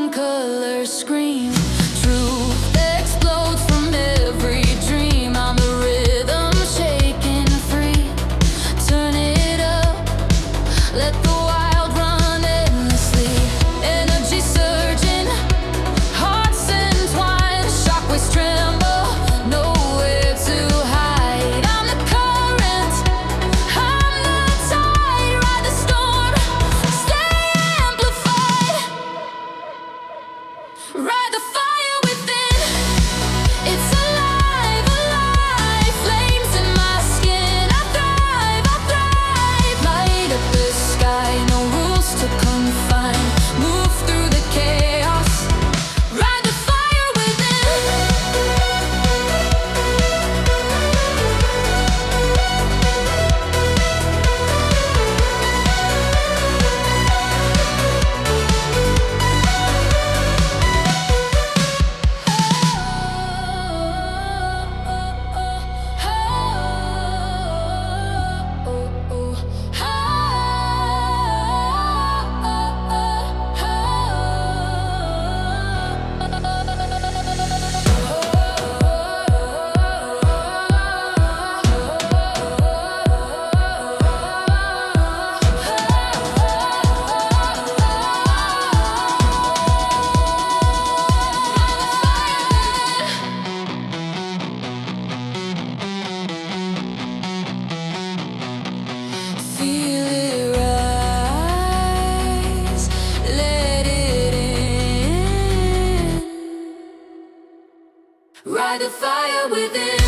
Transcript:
neon colors scream. Truth explodes from every dream. I'm the rhythm shaking free. Turn it up, let the wild run endlessly. Energy surging, hearts entwined, shockwaves tremble, nowhere to hide. I'm the current, I'm the tide, ride the storm, stay amplified. Ride the fire within, it's alive, alive. Flames in my skin, I thrive, I thrive. Light up the sky, no rules to confine. Move through the chaos, ride the fire within. Feel it rise, let it in. Ride the fire within.